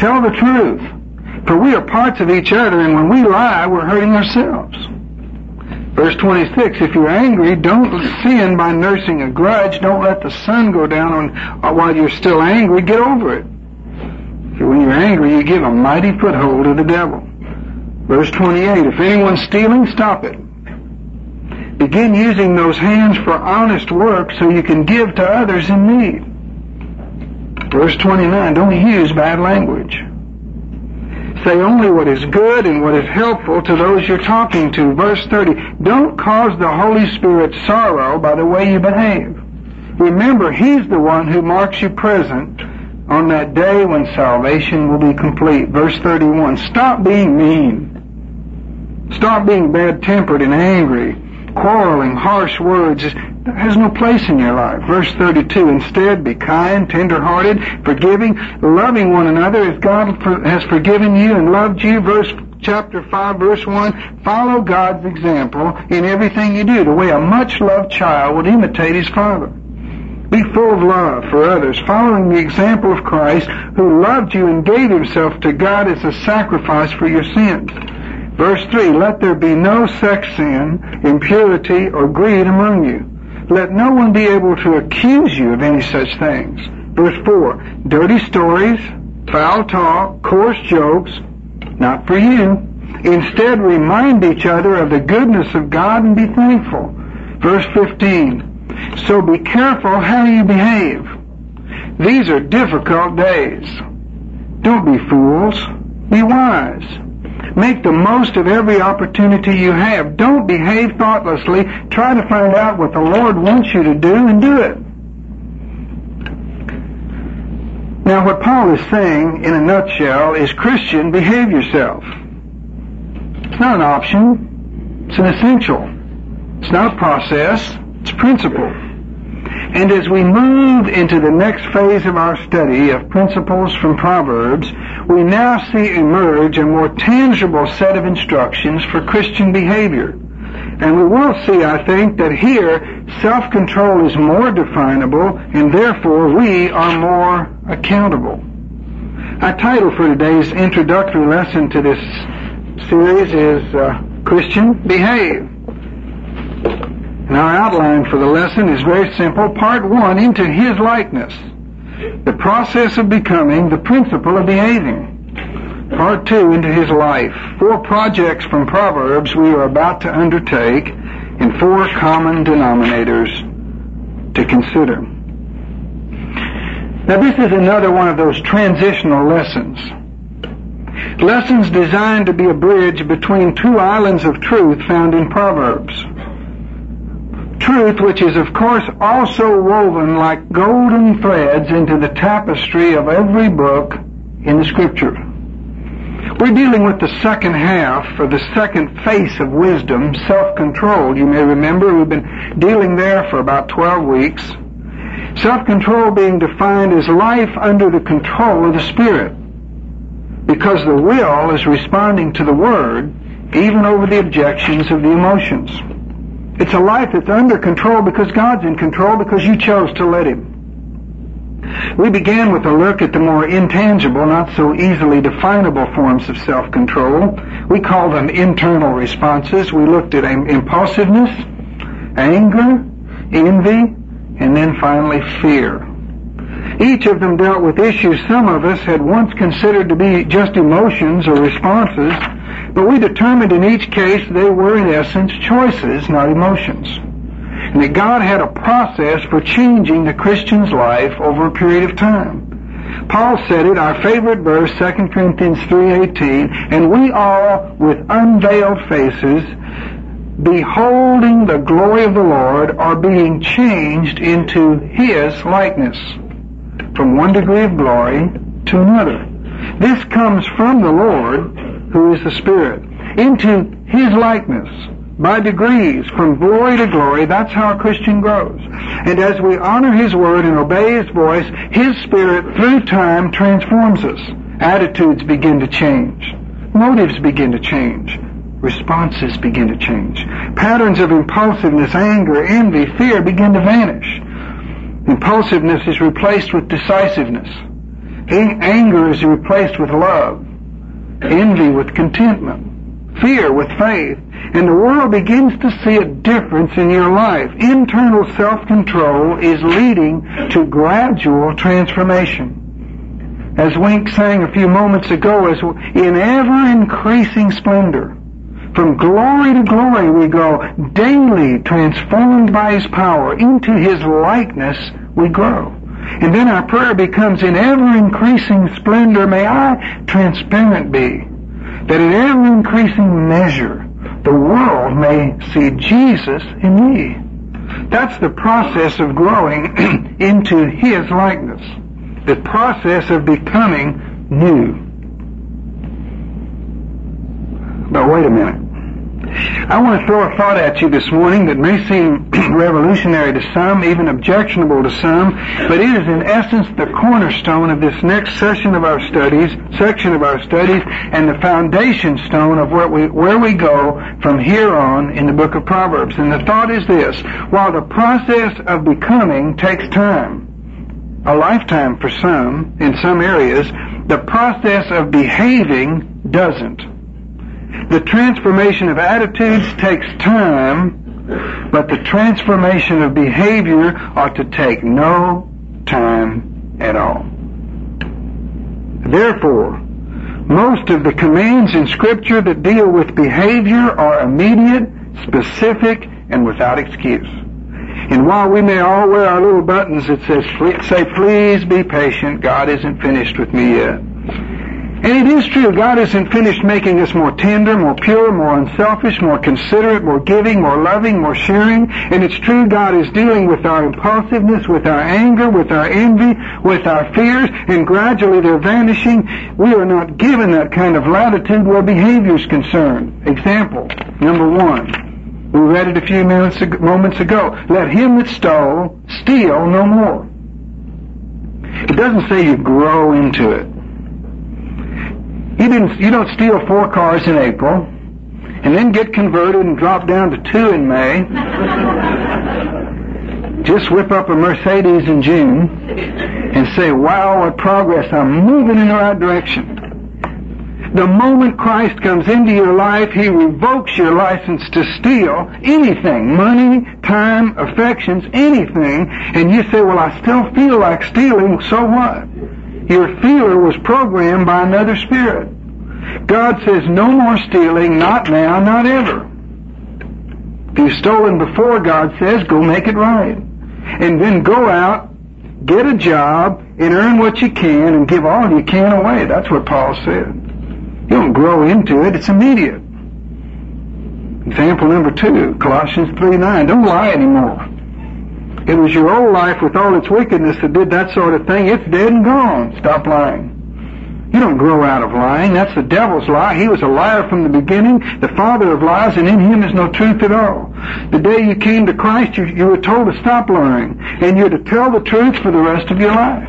Tell the truth. For we are parts of each other, and when we lie, we're hurting ourselves. Verse 26, if you're angry, don't sin by nursing a grudge. Don't let the sun go down while you're still angry. Get over it. For when you're angry, you give a mighty foothold to the devil. Verse 28, if anyone's stealing, stop it. Begin using those hands for honest work so you can give to others in need. Verse 29, don't use bad language. Say only what is good and what is helpful to those you're talking to. Verse 30, don't cause the Holy Spirit sorrow by the way you behave. Remember, He's the one who marks you present on that day when salvation will be complete. Verse 31, stop being mean. Stop being bad-tempered and angry, quarreling, harsh words. That has no place in your life. Verse 32, instead be kind, tender-hearted, forgiving, loving one another as God has forgiven you and loved you. Chapter 5, verse 1, follow God's example in everything you do, the way a much-loved child would imitate his father. Be full of love for others, following the example of Christ, who loved you and gave Himself to God as a sacrifice for your sins. Verse 3, let there be no sex sin, impurity, or greed among you. Let no one be able to accuse you of any such things. Verse 4, dirty stories, foul talk, coarse jokes, not for you. Instead, remind each other of the goodness of God and be thankful. Verse 15, so be careful how you behave. These are difficult days. Don't be fools. Be wise. Make the most of every opportunity you have. Don't behave thoughtlessly. Try to find out what the Lord wants you to do and do it. Now, what Paul is saying in a nutshell is, Christian, behave yourself. It's not an option. It's an essential. It's not a process. It's a principle. And as we move into the next phase of our study of principles from Proverbs, we now see emerge a more tangible set of instructions for Christian behavior. And we will see, I think, that here self-control is more definable, and therefore we are more accountable. Our title for today's introductory lesson to this series is Christian Behave. And our outline for the lesson is very simple. Part 1, into His likeness. The process of becoming, the principle of behaving. Part 2, into His life. 4 projects from Proverbs we are about to undertake in 4 common denominators to consider. Now, this is another one of those transitional lessons. Lessons designed to be a bridge between 2 islands of truth found in Proverbs. Truth which is, of course, also woven like golden threads into the tapestry of every book in the Scripture. We're dealing with the second half, or the second face of wisdom, self-control. You may remember we've been dealing there for about 12 weeks. Self-control being defined as life under the control of the Spirit, because the will is responding to the Word, even over the objections of the emotions. It's a life that's under control because God's in control, because you chose to let Him. We began with a look at the more intangible, not so easily definable forms of self-control. We call them internal responses. We looked at impulsiveness, anger, envy, and then finally fear. Each of them dealt with issues some of us had once considered to be just emotions or responses, but we determined in each case they were in essence choices, not emotions. And that God had a process for changing the Christian's life over a period of time. Paul said it, our favorite verse, 2 Corinthians 3:18, and we all, with unveiled faces, beholding the glory of the Lord, are being changed into His likeness, from one degree of glory to another. This comes from the Lord, who is the Spirit, into His likeness, by degrees, from glory to glory. That's how a Christian grows. And as we honor His Word and obey His voice, His Spirit, through time, transforms us. Attitudes begin to change. Motives begin to change. Responses begin to change. Patterns of impulsiveness, anger, envy, fear begin to vanish. Impulsiveness is replaced with decisiveness. Anger is replaced with love, envy with contentment, fear with faith, and the world begins to see a difference in your life. Internal self-control is leading to gradual transformation. As Wink sang a few moments ago, as in ever-increasing splendor, from glory to glory we go, daily transformed by His power, into His likeness we grow. And then our prayer becomes, in ever-increasing splendor may I transparent be, that in ever-increasing measure the world may see Jesus in me. That's the process of growing into His likeness, the process of becoming new. But wait a minute. I want to throw a thought at you this morning that may seem revolutionary to some, even objectionable to some, but it is in essence the cornerstone of this next section of our studies, and the foundation stone of where we go from here on in the book of Proverbs. And the thought is this: while the process of becoming takes time, a lifetime for some, in some areas, the process of behaving doesn't. The transformation of attitudes takes time, but the transformation of behavior ought to take no time at all. Therefore, most of the commands in Scripture that deal with behavior are immediate, specific, and without excuse. And while we may all wear our little buttons that say, please be patient, God isn't finished with me yet. And it is true, God isn't finished making us more tender, more pure, more unselfish, more considerate, more giving, more loving, more sharing. And it's true, God is dealing with our impulsiveness, with our anger, with our envy, with our fears, and gradually they're vanishing. We are not given that kind of latitude where behavior is concerned. Example, number 1. We read it a few moments ago. Let him that stole steal no more. It doesn't say you grow into it. You don't steal 4 cars in April and then get converted and drop down to 2 in May. Just whip up a Mercedes in June and say, wow, what progress, I'm moving in the right direction. The moment Christ comes into your life, He revokes your license to steal anything, money, time, affections, anything, and you say, well, I still feel like stealing, so what? Your feeler was programmed by another spirit. God says, no more stealing, not now, not ever. If you've stolen before, God says, go make it right. And then go out, get a job, and earn what you can, and give all you can away. That's what Paul said. You don't grow into it, it's immediate. Example number 2, Colossians 3:9. Don't lie anymore. It was your old life with all its wickedness that did that sort of thing. It's dead and gone. Stop lying. You don't grow out of lying. That's the devil's lie. He was a liar from the beginning, the father of lies, and in him is no truth at all. The day you came to Christ, you were told to stop lying, and you're to tell the truth for the rest of your life.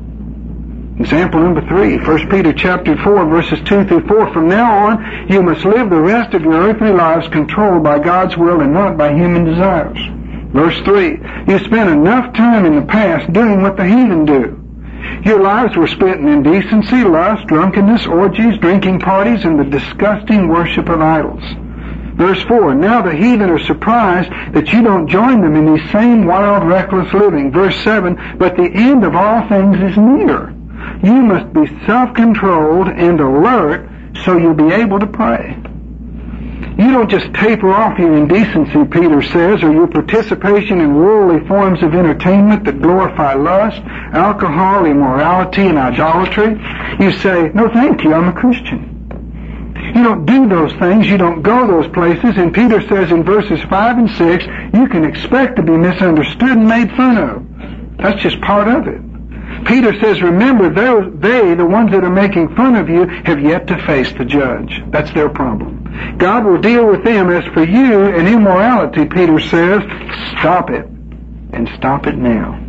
Example number 3, 1 Peter chapter 4, verses 2 through 4. From now on, you must live the rest of your earthly lives controlled by God's will and not by human desires. Verse 3, you spent enough time in the past doing what the heathen do. Your lives were spent in indecency, lust, drunkenness, orgies, drinking parties, and the disgusting worship of idols. Verse 4, now the heathen are surprised that you don't join them in this same wild, reckless living. Verse 7, but the end of all things is near. You must be self-controlled and alert so you'll be able to pray. You don't just taper off your indecency, Peter says, or your participation in worldly forms of entertainment that glorify lust, alcohol, immorality, and idolatry. You say, no thank you, I'm a Christian. You don't do those things, you don't go those places, and Peter says in verses 5 and 6, you can expect to be misunderstood and made fun of. That's just part of it. Peter says, remember, they, the ones that are making fun of you, have yet to face the judge. That's their problem. God will deal with them. As for you and immorality, Peter says, stop it, and stop it now.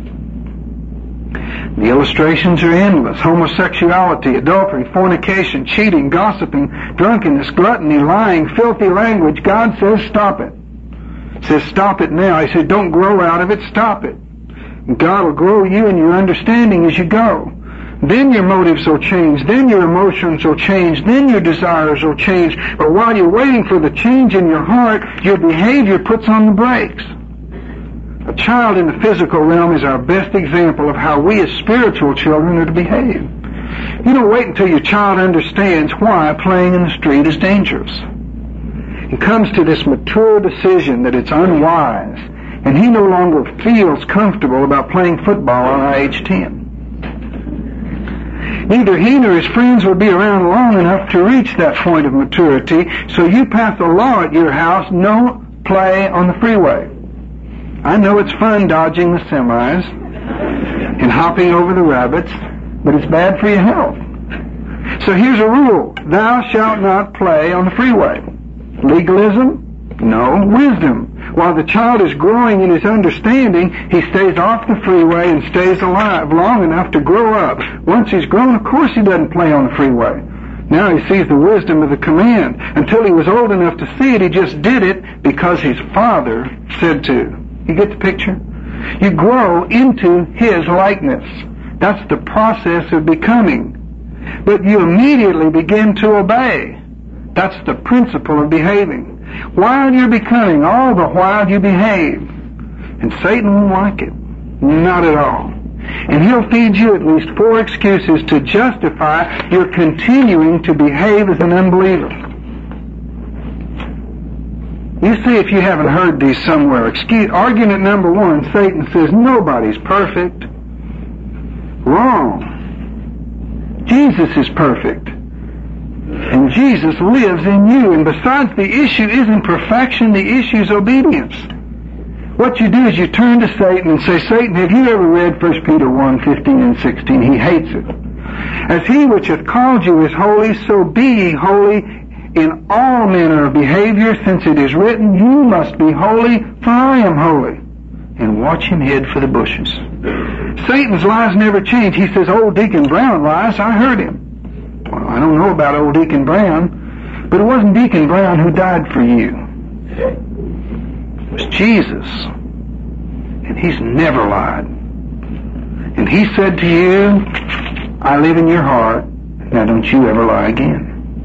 The illustrations are endless. Homosexuality, adultery, fornication, cheating, gossiping, drunkenness, gluttony, lying, filthy language. God says, stop it. He says, stop it now. He said, don't grow out of it, stop it. God will grow you in your understanding as you go. Then your motives will change. Then your emotions will change. Then your desires will change. But while you're waiting for the change in your heart, your behavior puts on the brakes. A child in the physical realm is our best example of how we as spiritual children are to behave. You don't wait until your child understands why playing in the street is dangerous. He comes to this mature decision that it's unwise, and he no longer feels comfortable about playing football on age 10. Neither he nor his friends will be around long enough to reach that point of maturity, so you pass a law at your house, no play on the freeway. I know it's fun dodging the semis and hopping over the rabbits, but it's bad for your health. So here's a rule: thou shalt not play on the freeway. Legalism? No. Wisdom. While the child is growing in his understanding, he stays off the freeway and stays alive long enough to grow up. Once he's grown, of course he doesn't play on the freeway. Now he sees the wisdom of the command. Until he was old enough to see it, he just did it because his father said to. You get the picture? You grow into his likeness. That's the process of becoming. But you immediately begin to obey. That's the principle of behaving. While you're becoming, all the while you behave. And Satan won't like it. Not at all. And he'll feed you at least 4 excuses to justify your continuing to behave as an unbeliever. You see if you haven't heard these somewhere. Argument number 1, Satan says nobody's perfect. Wrong. Jesus is perfect. And Jesus lives in you. And besides, the issue isn't perfection, the issue is obedience. What you do is you turn to Satan and say, Satan, have you ever read 1 Peter 1:15 and 16? He hates it. As he which hath called you is holy, so be ye holy in all manner of behavior, since it is written, you must be holy, for I am holy. And watch him head for the bushes. Satan's lies never change. He says, old Deacon Brown lies. I heard him. Well, I don't know about old Deacon Brown, but it wasn't Deacon Brown who died for you. It was Jesus. And he's never lied. And he said to you, I live in your heart. Now don't you ever lie again.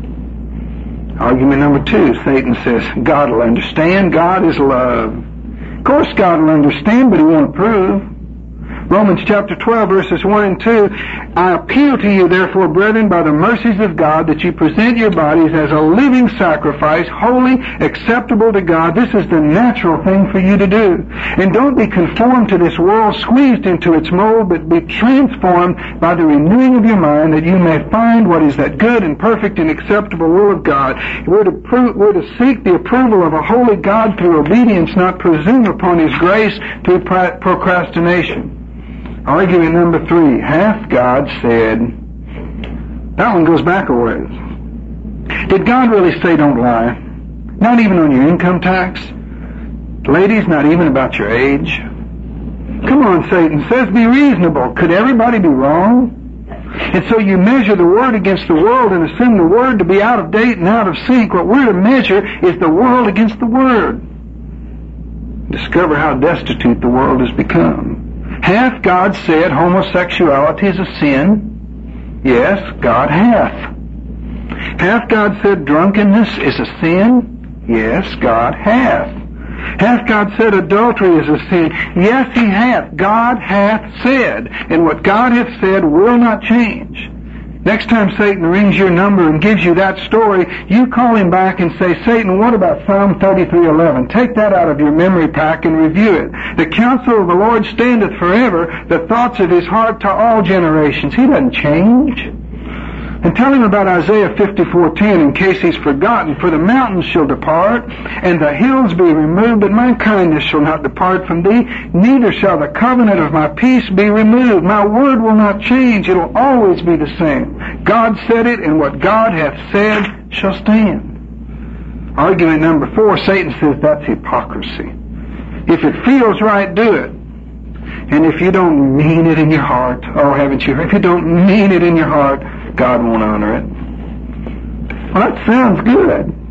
Argument number 2, Satan says, God will understand. God is love. Of course God will understand, but he won't approve. Romans chapter 12, verses 1 and 2, I appeal to you, therefore, brethren, by the mercies of God, that you present your bodies as a living sacrifice, holy, acceptable to God. This is the natural thing for you to do. And don't be conformed to this world, squeezed into its mold, but be transformed by the renewing of your mind, that you may find what is that good and perfect and acceptable will of God. We're to seek the approval of a holy God through obedience, not presume upon his grace through procrastination. Argument number 3, hath God said? That one goes back a ways. Did God really say don't lie? Not even on your income tax? Ladies, not even about your age? Come on, Satan says be reasonable. Could everybody be wrong? And so you measure the Word against the world and assume the Word to be out of date and out of sync. What we're to measure is the world against the Word. Discover how destitute the world has become. Hath God said homosexuality is a sin? Yes, God hath. Hath God said drunkenness is a sin? Yes, God hath. Hath God said adultery is a sin? Yes, he hath. God hath said. And what God hath said will not change. Next time Satan rings your number and gives you that story, you call him back and say, Satan, what about Psalm 33:11? Take that out of your memory pack and review it. The counsel of the Lord standeth forever, the thoughts of his heart to all generations. He doesn't change. And tell him about Isaiah 54:10 in case he's forgotten. For the mountains shall depart, and the hills be removed, but my kindness shall not depart from thee, neither shall the covenant of my peace be removed. My word will not change. It will always be the same. God said it, and what God hath said shall stand. Argument number 4, Satan says that's hypocrisy. If it feels right, do it. And if you don't mean it in your heart, oh, haven't you heard? If you don't mean it in your heart, God won't honor it. Well, that sounds good.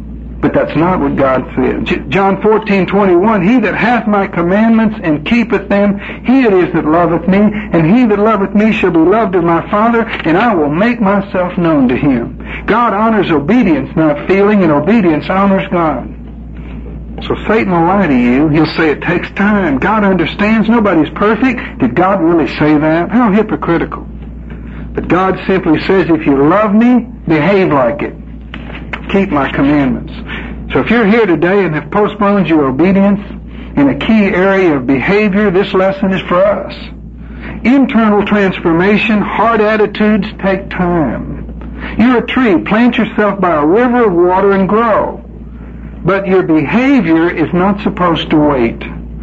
But that's not what God said. John 14:21, he that hath my commandments and keepeth them, he it is that loveth me, and he that loveth me shall be loved of my Father, and I will make myself known to him. God honors obedience, not feeling, and obedience honors God. So Satan will lie to you. He'll say it takes time. God understands. Nobody's perfect. Did God really say that? How hypocritical. But God simply says, if you love me, behave like it. Keep my commandments. So if you're here today and have postponed your obedience in a key area of behavior, this lesson is for us. Internal transformation, hard attitudes take time. You're a tree. Plant yourself by a river of water and grow. But your behavior is not supposed to wait.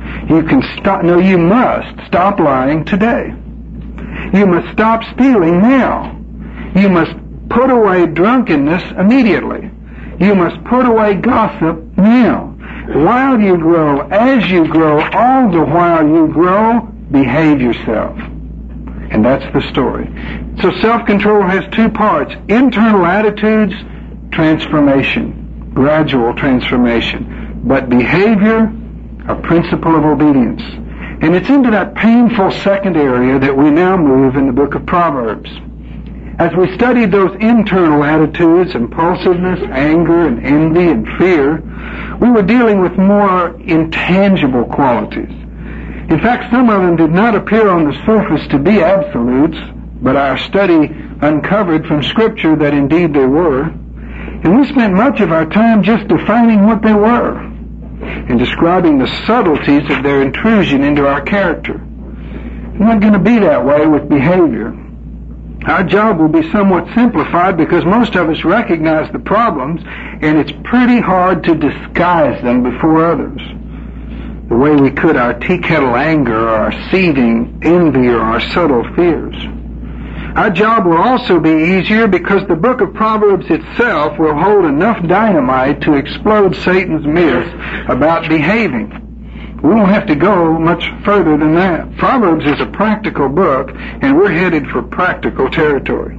You must stop lying today. You must stop stealing now. You must put away drunkenness immediately. You must put away gossip now. While you grow, as you grow, all the while you grow, behave yourself. And that's the story. So self-control has two parts. Internal attitudes, transformation, gradual transformation. But behavior, a principle of obedience. And it's into that painful second area that we now move in the book of Proverbs. As we studied those internal attitudes, impulsiveness, anger, and envy, and fear, we were dealing with more intangible qualities. In fact, some of them did not appear on the surface to be absolutes, but our study uncovered from Scripture that indeed they were. And we spent much of our time just defining what they were and describing the subtleties of their intrusion into our character. It's not going to be that way with behavior. Our job will be somewhat simplified because most of us recognize the problems, and it's pretty hard to disguise them before others, the way we could our tea kettle anger or our seething envy or our subtle fears. Our job will also be easier because the book of Proverbs itself will hold enough dynamite to explode Satan's myth about behaving. We won't have to go much further than that. Proverbs is a practical book, and we're headed for practical territory.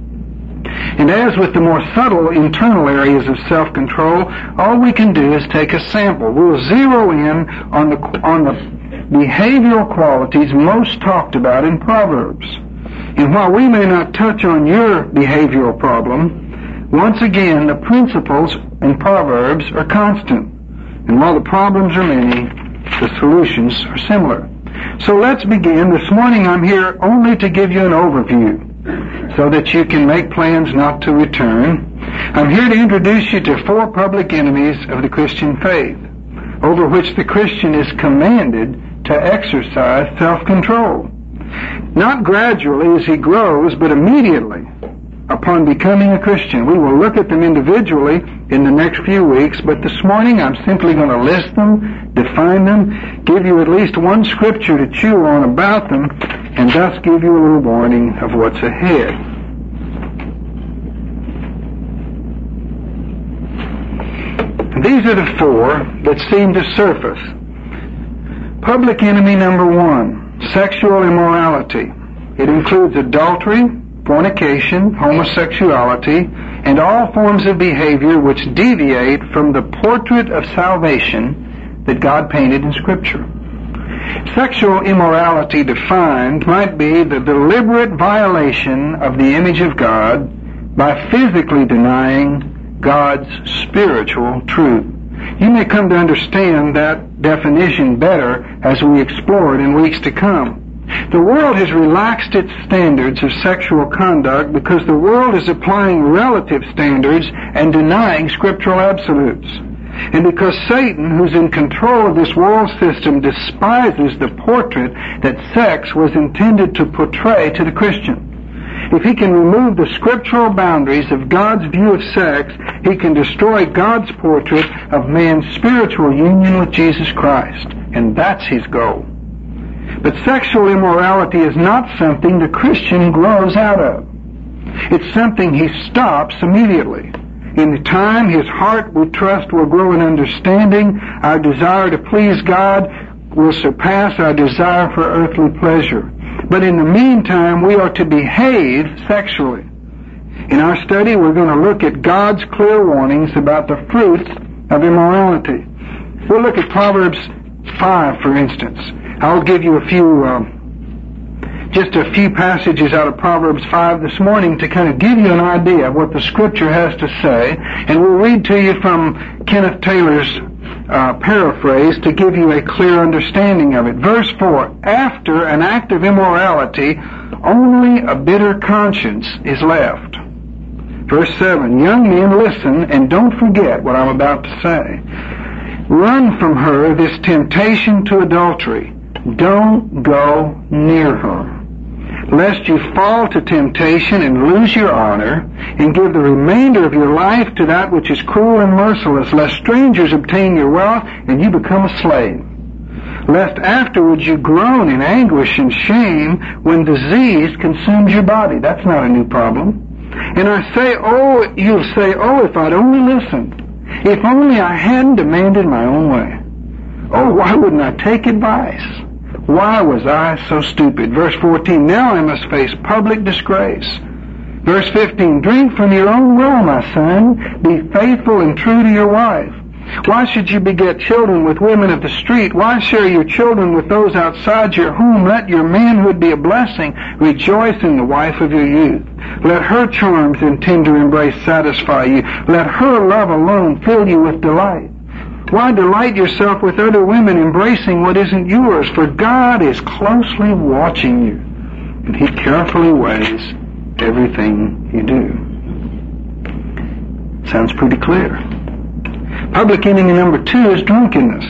And as with the more subtle internal areas of self-control, all we can do is take a sample. We'll zero in on the behavioral qualities most talked about in Proverbs. And while we may not touch on your behavioral problem, once again, the principles in Proverbs are constant. And while the problems are many, the solutions are similar. So let's begin. This morning I'm here only to give you an overview so that you can make plans not to return. I'm here to introduce you to 4 public enemies of the Christian faith, over which the Christian is commanded to exercise self-control. Not gradually as he grows, but immediately upon becoming a Christian. We will look at them individually in the next few weeks, but this morning I'm simply going to list them, define them, give you at least one scripture to chew on about them, and thus give you a little warning of what's ahead. These are the 4 that seem to surface. Public enemy number 1, sexual immorality. It includes adultery, fornication, homosexuality, and all forms of behavior which deviate from the portrait of salvation that God painted in Scripture. Sexual immorality defined might be the deliberate violation of the image of God by physically denying God's spiritual truth. You may come to understand that definition better as we explore it in weeks to come. The world has relaxed its standards of sexual conduct because the world is applying relative standards and denying scriptural absolutes. And because Satan, who's in control of this world system, despises the portrait that sex was intended to portray to the Christian. If he can remove the scriptural boundaries of God's view of sex, he can destroy God's portrait of man's spiritual union with Jesus Christ. And that's his goal. But sexual immorality is not something the Christian grows out of. It's something he stops immediately. In time, his heart, we trust, will grow in understanding. Our desire to please God will surpass our desire for earthly pleasure. But in the meantime, we are to behave sexually. In our study, we're going to look at God's clear warnings about the fruits of immorality. We'll look at Proverbs 5, for instance. I'll give you just a few passages out of Proverbs 5 this morning to kind of give you an idea of what the Scripture has to say. And we'll read to you from Kenneth Taylor's paraphrase to give you a clear understanding of it. Verse 4, after an act of immorality, only a bitter conscience is left. Verse 7, young men, listen and don't forget what I'm about to say. Run from her this temptation to adultery. Don't go near her, lest you fall to temptation and lose your honor, and give the remainder of your life to that which is cruel and merciless, lest strangers obtain your wealth and you become a slave, lest afterwards you groan in anguish and shame when disease consumes your body. That's not a new problem. And I say, you'll say, if I'd only listened, if only I hadn't demanded my own way. Oh, why wouldn't I take advice? Why was I so stupid? Verse 14, now I must face public disgrace. Verse 15, drink from your own well, my son. Be faithful and true to your wife. Why should you beget children with women of the street? Why share your children with those outside your home? Let your manhood be a blessing. Rejoice in the wife of your youth. Let her charms and tender embrace satisfy you. Let her love alone fill you with delight. Why delight yourself with other women embracing what isn't yours? For God is closely watching you, and He carefully weighs everything you do. Sounds pretty clear. Public enemy number 2 is drunkenness.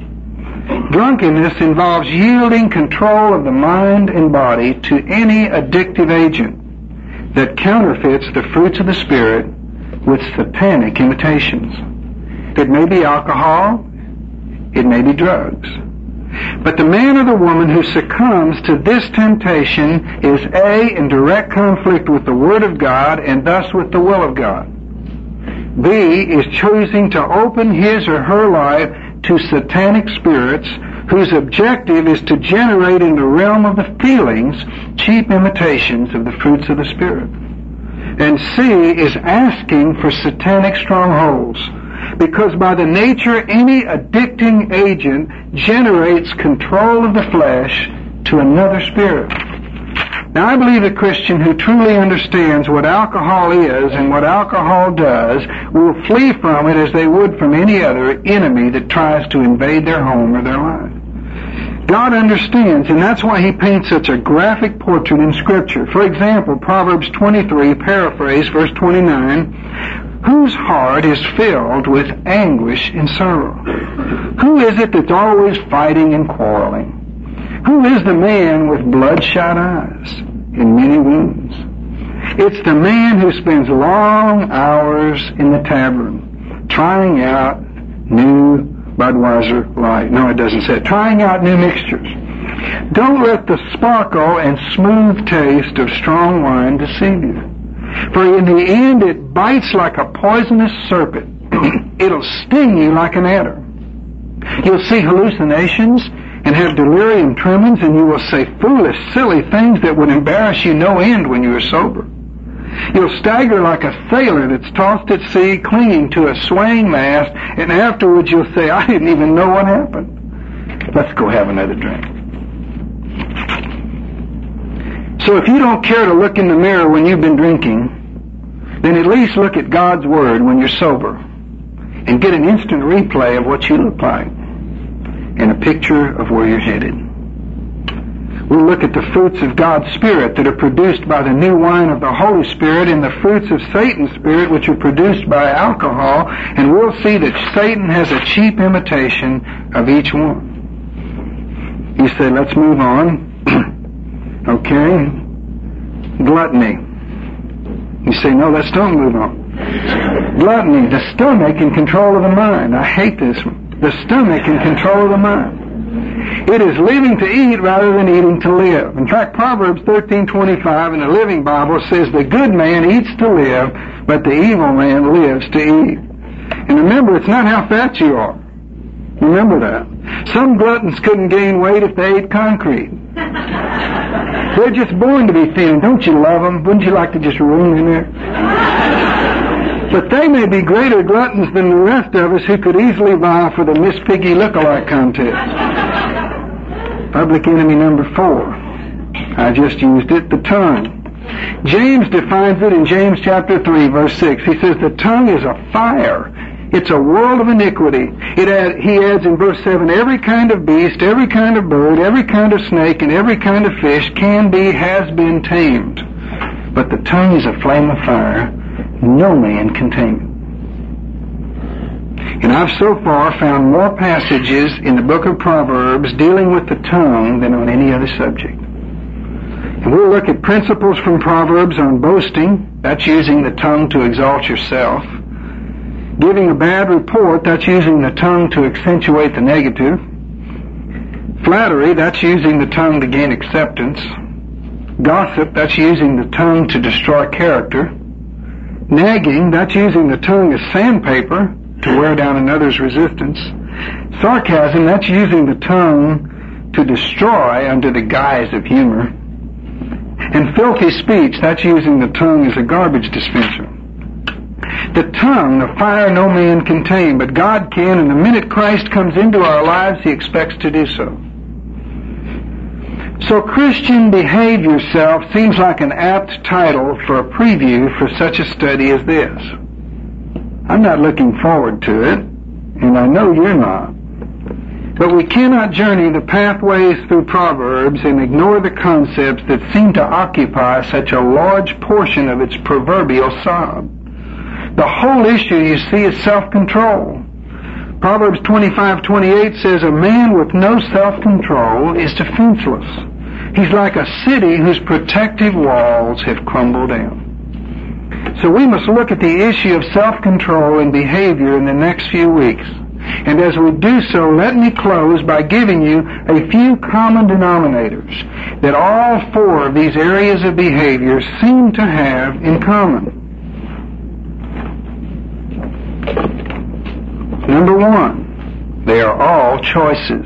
Drunkenness involves yielding control of the mind and body to any addictive agent that counterfeits the fruits of the Spirit with satanic imitations. It may be alcohol, it may be drugs. But the man or the woman who succumbs to this temptation is A, in direct conflict with the Word of God and thus with the will of God. B, is choosing to open his or her life to satanic spirits whose objective is to generate in the realm of the feelings cheap imitations of the fruits of the Spirit. And C, is asking for satanic strongholds, because by the nature any addicting agent generates control of the flesh to another spirit. Now, I believe a Christian who truly understands what alcohol is and what alcohol does will flee from it as they would from any other enemy that tries to invade their home or their life. God understands, and that's why He paints such a graphic portrait in Scripture. For example, Proverbs 23, paraphrase, verse 29, whose heart is filled with anguish and sorrow? Who is it that's always fighting and quarreling? Who is the man with bloodshot eyes and many wounds? It's the man who spends long hours in the tavern trying out new Budweiser Light. No, it doesn't say it. Trying out new mixtures. Don't let the sparkle and smooth taste of strong wine deceive you. For in the end it bites like a poisonous serpent. It'll sting you like an adder. You'll see hallucinations and have delirium tremens, and you will say foolish, silly things that would embarrass you no end when you are sober. You'll stagger like a sailor that's tossed at sea, clinging to a swaying mast, and afterwards you'll say, I didn't even know what happened. Let's go have another drink. So if you don't care to look in the mirror when you've been drinking, then at least look at God's Word when you're sober and get an instant replay of what you look like and a picture of where you're headed. We'll look at the fruits of God's Spirit that are produced by the new wine of the Holy Spirit and the fruits of Satan's Spirit which are produced by alcohol, and we'll see that Satan has a cheap imitation of each one. You say, let's move on. Okay. Gluttony. You say, no, let's don't move on. Gluttony, the stomach in control of the mind. I hate this one. The stomach in control of the mind. It is living to eat rather than eating to live. In fact, Proverbs 13:25 in the Living Bible says, the good man eats to live, but the evil man lives to eat. And remember, it's not how fat you are. Remember that. Some gluttons couldn't gain weight if they ate concrete. They're just born to be thin. Don't you love them? Wouldn't you like to just ruin them there? But they may be greater gluttons than the rest of us who could easily vie for the Miss Piggy look-alike contest. Public enemy number 4. I just used it, the tongue. James defines it in James chapter 3, verse 6. He says the tongue is a fire. It's a world of iniquity. He adds in verse 7, every kind of beast, every kind of bird, every kind of snake, and every kind of fish has been tamed. But the tongue is a flame of fire. No man can tame it. And I've so far found more passages in the book of Proverbs dealing with the tongue than on any other subject. And we'll look at principles from Proverbs on boasting. That's using the tongue to exalt yourself. Giving a bad report, that's using the tongue to accentuate the negative. Flattery, that's using the tongue to gain acceptance. Gossip, that's using the tongue to destroy character. Nagging, that's using the tongue as sandpaper to wear down another's resistance. Sarcasm, that's using the tongue to destroy under the guise of humor. And filthy speech, that's using the tongue as a garbage dispenser. The tongue, a fire no man can tame, but God can, and the minute Christ comes into our lives, He expects to do so. So Christian, behave yourself seems like an apt title for a preview for such a study as this. I'm not looking forward to it, and I know you're not. But we cannot journey the pathways through Proverbs and ignore the concepts that seem to occupy such a large portion of its proverbial sod. The whole issue, you see, is self-control. Proverbs 25:28 says, a man with no self-control is defenseless. He's like a city whose protective walls have crumbled down. So we must look at the issue of self-control and behavior in the next few weeks. And as we do so, let me close by giving you a few common denominators that all 4 of these areas of behavior seem to have in common. Number 1, they are all choices.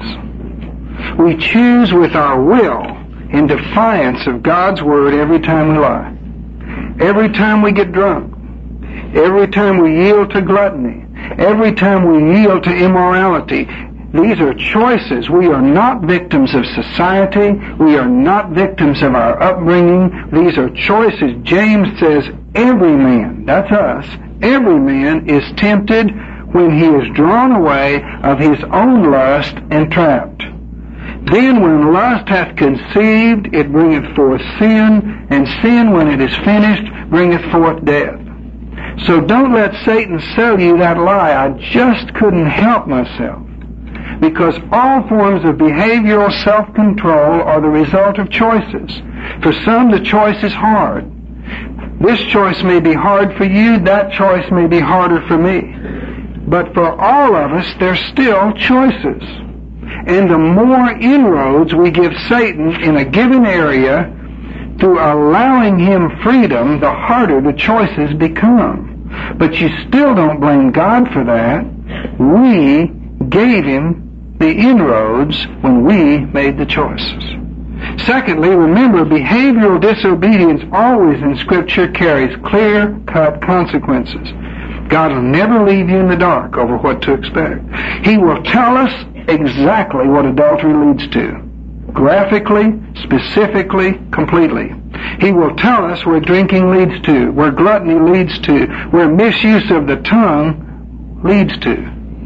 We choose with our will in defiance of God's Word every time we lie. Every time we get drunk. Every time we yield to gluttony. Every time we yield to immorality. These are choices. We are not victims of society. We are not victims of our upbringing. These are choices. James says every man, that's us, every man is tempted when he is drawn away of his own lust and trapped. Then when lust hath conceived, it bringeth forth sin, and sin, when it is finished, bringeth forth death. So don't let Satan sell you that lie, I just couldn't help myself. Because all forms of behavioral self-control are the result of choices. For some, the choice is hard. This choice may be hard for you, that choice may be harder for me. But for all of us, there's still choices. And the more inroads we give Satan in a given area through allowing him freedom, the harder the choices become. But you still don't blame God for that. We gave him the inroads when we made the choices. Secondly, remember, behavioral disobedience always in Scripture carries clear-cut consequences. God will never leave you in the dark over what to expect. He will tell us exactly what adultery leads to. Graphically, specifically, completely. He will tell us where drinking leads to, where gluttony leads to, where misuse of the tongue leads to.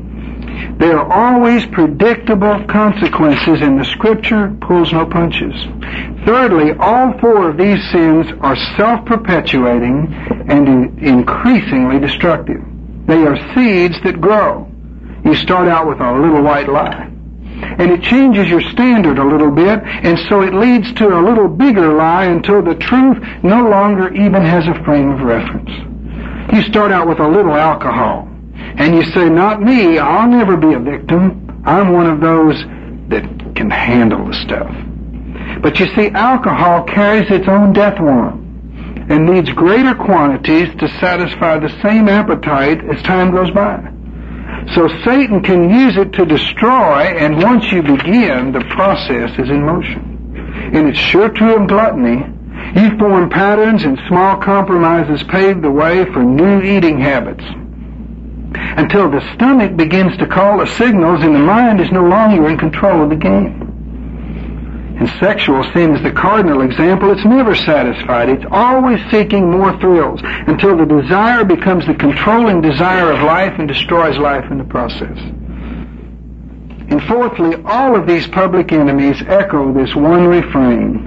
There are always predictable consequences, and the Scripture pulls no punches. Thirdly, all 4 of these sins are self-perpetuating and increasingly destructive. They are seeds that grow. You start out with a little white lie, and it changes your standard a little bit, and so it leads to a little bigger lie until the truth no longer even has a frame of reference. You start out with a little alcohol, and you say, not me, I'll never be a victim. I'm one of those that can handle the stuff. But you see, alcohol carries its own death warrant and needs greater quantities to satisfy the same appetite as time goes by. So Satan can use it to destroy, and once you begin, the process is in motion. And it's sure true of gluttony. Uniform patterns and small compromises pave the way for new eating habits, until the stomach begins to call the signals and the mind is no longer in control of the game. And sexual sin is the cardinal example. It's never satisfied. It's always seeking more thrills until the desire becomes the controlling desire of life and destroys life in the process. And fourthly, all of these public enemies echo this one refrain: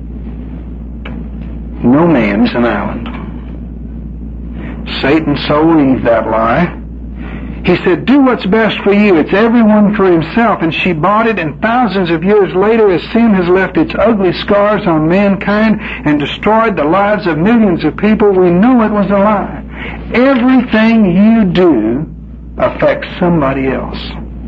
no man is an island. Satan sold Eve that lie. He said, do what's best for you. It's everyone for himself. And she bought it, and thousands of years later, as sin has left its ugly scars on mankind and destroyed the lives of millions of people, we know it was a lie. Everything you do affects somebody else.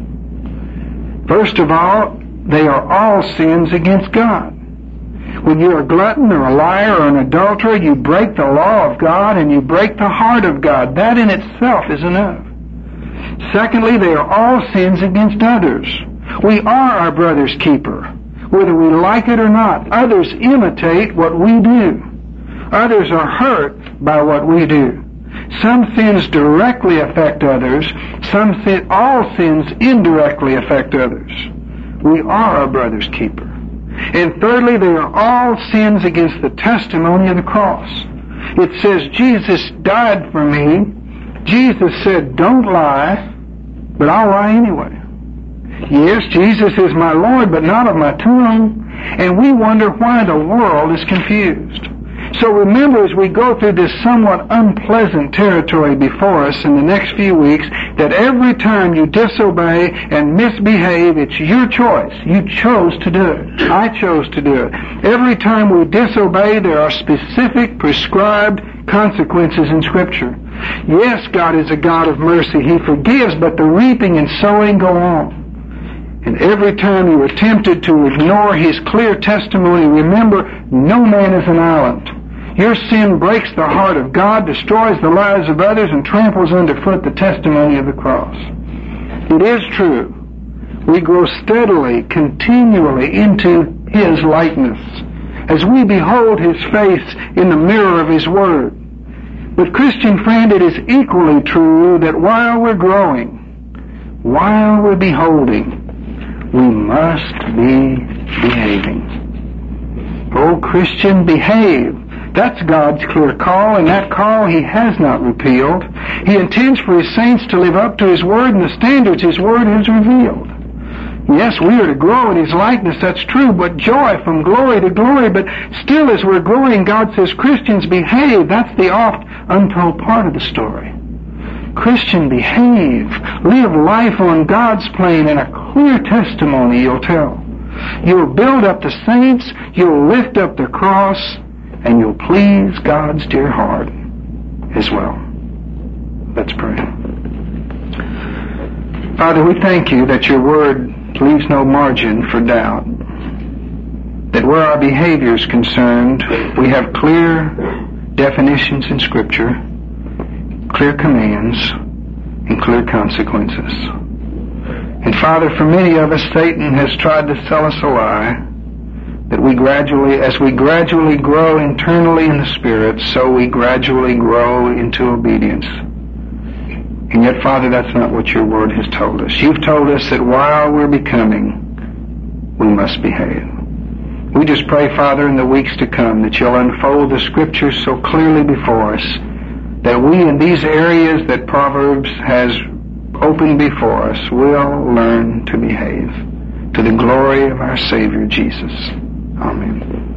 First of all, they are all sins against God. When you're a glutton or a liar or an adulterer, you break the law of God and you break the heart of God. That in itself is enough. Secondly, they are all sins against others. We are our brother's keeper, whether we like it or not. Others imitate what we do. Others are hurt by what we do. Some sins directly affect others. All sins indirectly affect others. We are our brother's keeper. And thirdly, they are all sins against the testimony of the cross. It says, Jesus died for me. Jesus said, don't lie, but I'll lie anyway. Yes, Jesus is my Lord, but not of my tongue. And we wonder why the world is confused. So remember, as we go through this somewhat unpleasant territory before us in the next few weeks, that every time you disobey and misbehave, it's your choice. You chose to do it. I chose to do it. Every time we disobey, there are specific prescribed consequences in Scripture. Yes, God is a God of mercy. He forgives, but the reaping and sowing go on. And every time you are tempted to ignore His clear testimony, remember, no man is an island. Your sin breaks the heart of God, destroys the lives of others, and tramples underfoot the testimony of the cross. It is true. We grow steadily, continually into His likeness as we behold His face in the mirror of His Word. But Christian friend, it is equally true that while we're growing, while we're beholding, we must be behaving. Oh, Christian, behave. That's God's clear call, and that call He has not repealed. He intends for His saints to live up to His Word and the standards His Word has revealed. Yes, we are to grow in His likeness, that's true, but joy from glory to glory. But still, as we're growing, God says, Christians, behave. That's the oft untold part of the story. Christian, behave. Live life on God's plane, and a clear testimony you'll tell. You'll build up the saints, you'll lift up the cross, and you'll please God's dear heart as well. Let's pray. Father, we thank You that Your Word leaves no margin for doubt. That where our behavior is concerned, we have clear definitions in Scripture, clear commands, and clear consequences. And Father, for many of us, Satan has tried to sell us a lie, that as we gradually grow internally in the Spirit, so we gradually grow into obedience. And yet, Father, that's not what Your Word has told us. You've told us that while we're becoming, we must behave. We just pray, Father, in the weeks to come, that You'll unfold the Scriptures so clearly before us, that we in these areas that Proverbs has opened before us will learn to behave to the glory of our Savior Jesus. Amen.